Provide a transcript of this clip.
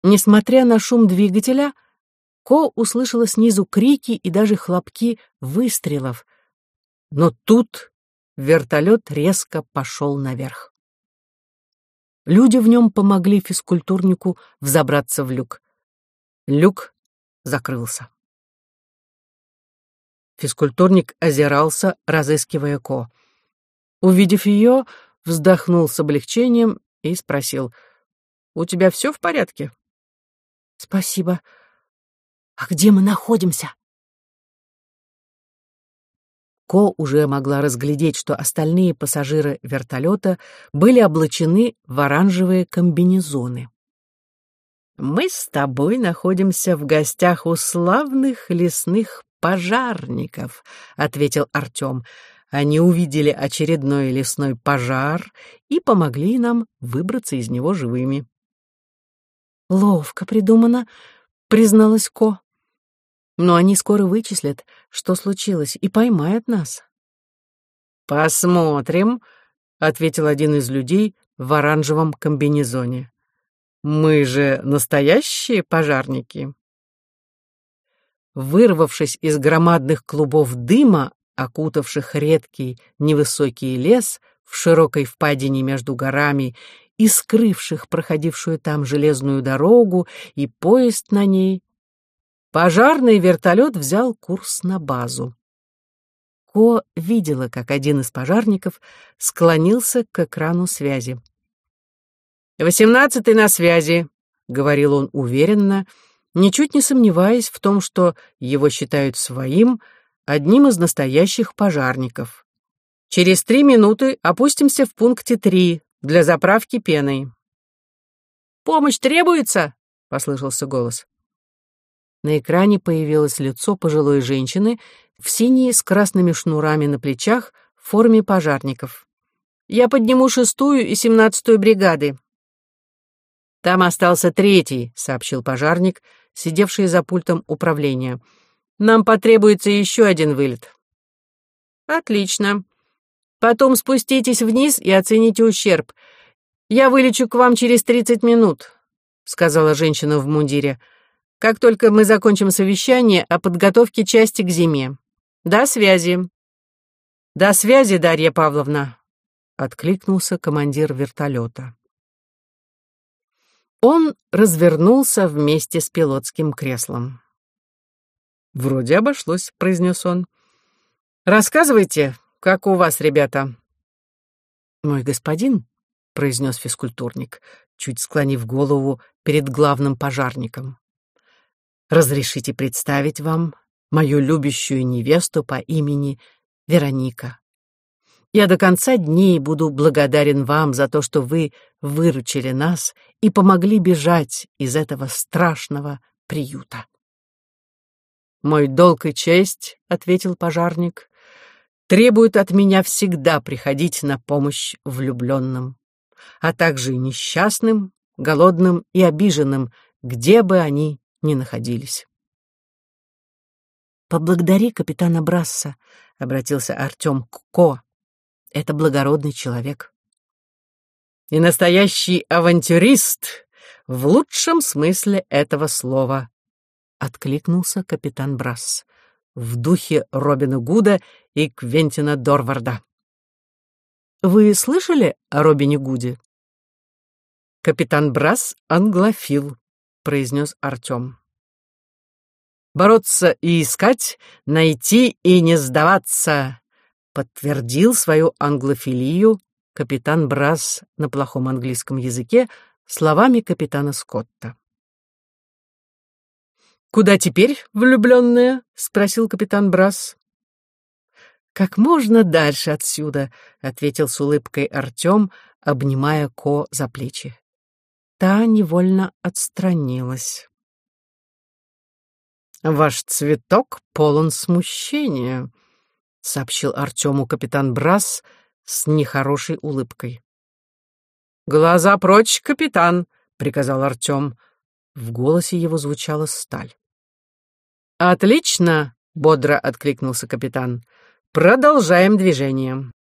Несмотря на шум двигателя, Ко услышала снизу крики и даже хлопки выстрелов. Но тут вертолет резко пошел наверх. Люди в нем помогли физкультурнику взобраться в люк. Люк закрылся. Физкультурник озирался, разыскивая Ко. Увидев ее, вздохнул с облегчением и спросил: «У тебя все в порядке?» «Спасибо. А где мы находимся?» Ко уже могла разглядеть, что остальные пассажиры вертолета были облачены в оранжевые комбинезоны. «Мы с тобой находимся в гостях у славных лесных пожарников», — ответил Артем. «Они увидели очередной лесной пожар и помогли нам выбраться из него живыми». «Ловко придумано», — призналась Ко. «Но они скоро вычислят, что случилось, и поймают нас». «Посмотрим», — ответил один из людей в оранжевом комбинезоне. «Мы же настоящие пожарники». Вырвавшись из громадных клубов дыма, окутавших редкий невысокий лес в широкой впадине между горами и скрывших проходившую там железную дорогу и поезд на ней, пожарный вертолет взял курс на базу. Ко видела, как один из пожарников склонился к экрану связи. «18-й на связи», — говорил он уверенно, ничуть не сомневаясь в том, что его считают своим, одним из настоящих пожарников. «Через 3 минуты опустимся в пункте 3 для заправки пеной». «Помощь требуется?» — послышался голос. На экране появилось лицо пожилой женщины в синей с красными шнурами на плечах в форме пожарников. «Я подниму 6-ю и 17-ю бригады». «Там остался 3-й», — сообщил пожарник, сидевший за пультом управления. «Нам потребуется еще один вылет». «Отлично. Потом спуститесь вниз и оцените ущерб. Я вылечу к вам через 30 минут», — сказала женщина в мундире. «Как только мы закончим совещание о подготовке части к зиме. До связи». «До связи, Дарья Павловна», — откликнулся командир вертолета. Он развернулся вместе с пилотским креслом. «Вроде обошлось», — произнес он. «Рассказывайте, как у вас, ребята?» «Мой господин», — произнес физкультурник, чуть склонив голову перед главным пожарником, «разрешите представить вам мою любящую невесту по имени Вероника. Я до конца дней буду благодарен вам за то, что вы выручили нас и помогли бежать из этого страшного приюта». «Мой долг и честь», — ответил пожарник, «требует от меня всегда приходить на помощь влюбленным, а также и несчастным, голодным и обиженным, где бы они ни находились». «Поблагодари капитана Брасса», — обратился Артем к Ко. «Это благородный человек». «И настоящий авантюрист в лучшем смысле этого слова», — откликнулся капитан Брасс в духе Робина Гуда и Квентина Дорварда. «Вы слышали о Робине Гуде?» «Капитан Брасс — англофил», — произнес Артем. «Бороться и искать, найти и не сдаваться», — подтвердил свою англофилию капитан Брасс на плохом английском языке словами капитана Скотта. «Куда теперь, влюбленная?» — спросил капитан Брасс. «Как можно дальше отсюда», — ответил с улыбкой Артем, обнимая Ко за плечи. Та невольно отстранилась. «Ваш цветок полон смущения», — сообщил Артему капитан Брасс с нехорошей улыбкой. «Глаза прочь, капитан», — приказал Артем. В голосе его звучала сталь. «Отлично», — бодро откликнулся капитан. «Продолжаем движение».